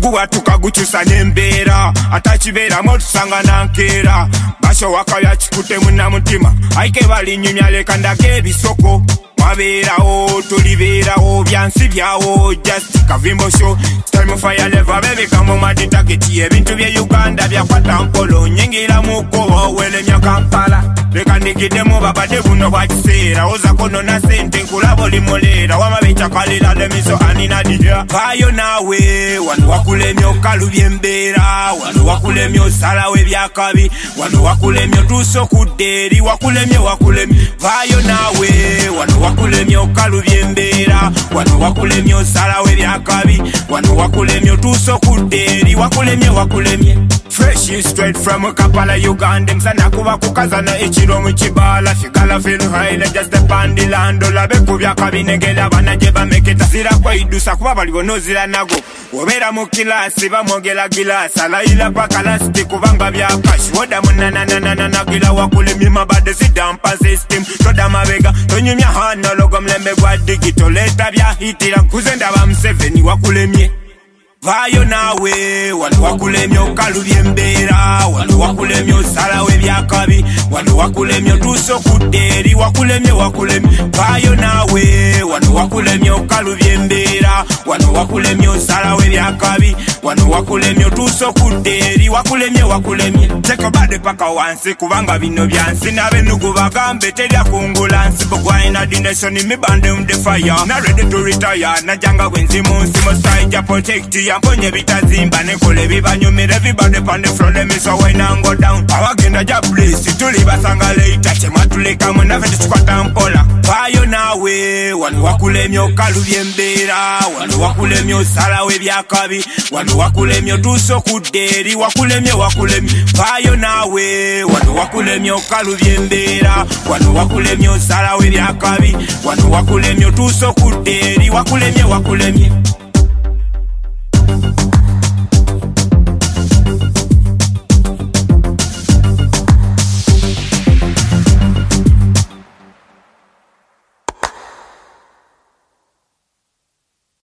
guwa tukagukyusa n'embeera atakibeeramu otusanga nankeera basho wakabya kikute munnamutima ayike balinyumya leka ndako ebisoko mwabeerawo tulibeerawo byansi byawo just kavimbo show time fire level bebigambo madi target ebintu bye Uganda byakwata mpolo nyingira muko welemya Kampala leka ndigidemu babade buno bwakiseera ozako na sente nkulabo limolera wamabecha kalira lemiso anina dia vayo nawe wano wakulemya okalubya embeera wano wakulemya osalawo ebyakabi wano wakulemya otuusa okuddeeri wakulemya vayo nawe wano wakulemya okalubya embeera wano wakulemya osalawo ebyakabi wano wakulemya otuusa okuddeeri wakulemya fresh straight from Kampala Uganda msana kuba kukazana ekiro mu kibala figala feel high just the pandilando labe kubya kabinegela banaje bameketa zira kwaidusa kuba bali bonozira nago obera mu kilasi bamogela gilasa laila paka lasti kubanga bya cash woda munana nagila wakulemya mabade zidampa system toda mabega tonyumya hana logo mlembe gwa digital leta bya hitira kuzenda ba M7 wakulemye vayo nawe wano wakulemya okalubya embeera wano wakulemya osalawo ebyakabi wano wakulemya otuusa okuddeeri wakulemya vayo nawe wano wakulemya okalubya embeera wano wakulemya osalawo ebyakabi wano wakulemya otuusa okuddeeri wakulemya teko bade paka wansi kubanga bino byansi n'abenugu bagambe terya kungula nsi bugwaina dination mibande the fire na ready to retire najanga bwenzimu nsimo style protect yamponye bitazimba nekole bibanyumira everybody on the front let me so when I go down abagenda ja place tuli basanga later chematuleka munafe tukwata mpola vayo nawe wano wakulemya okalubya embeera wano wakulemya osalawo ebyakabi wano wakulemya otuusa okuddeeri wakulemya vayo nawe wano wakulemya okalubya embeera wano wakulemya osalawo ebyakabi wano wakulemya otuusa okuddeeri wakulemya